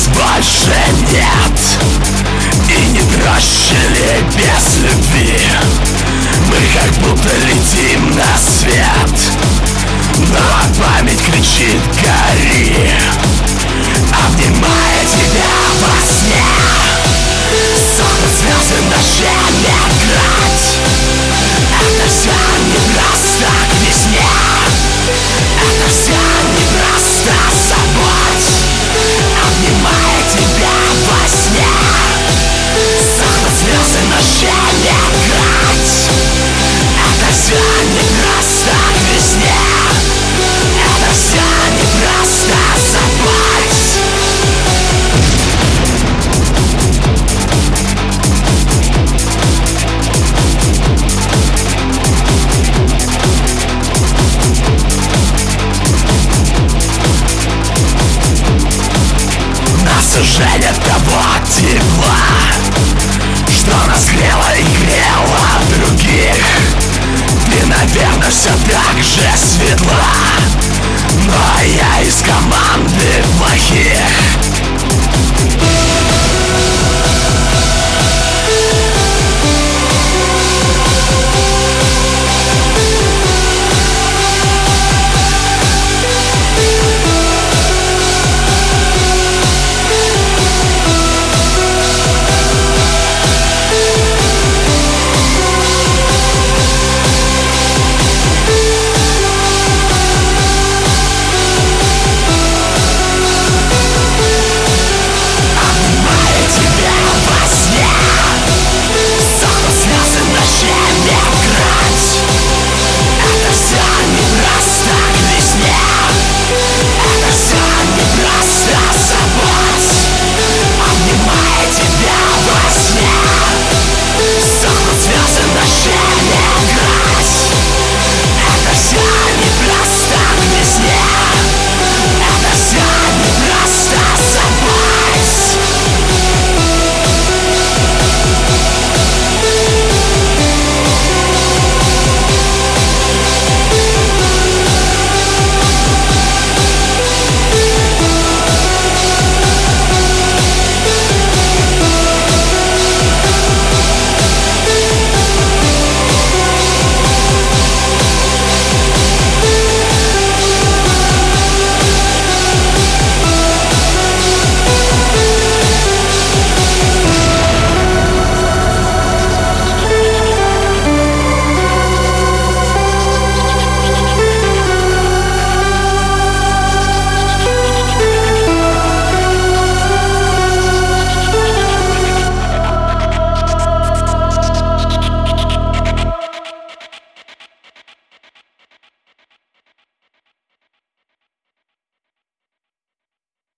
нас больше нет, и не проще ли без любви? Мы как будто летим на свет, но память кричит «гори», обнимая тебя во сне. Сохнут звезды ночами играть. Это все не просто к весне, это все не просто забудь, обнимая тебя во сне. Сохнут звезды ночами играть. Это все не просто к весне, это все не просто забудь. Нас уже нет того тепла, что нас грело и грело других. Ты, наверное, все так же светла, но я из команды.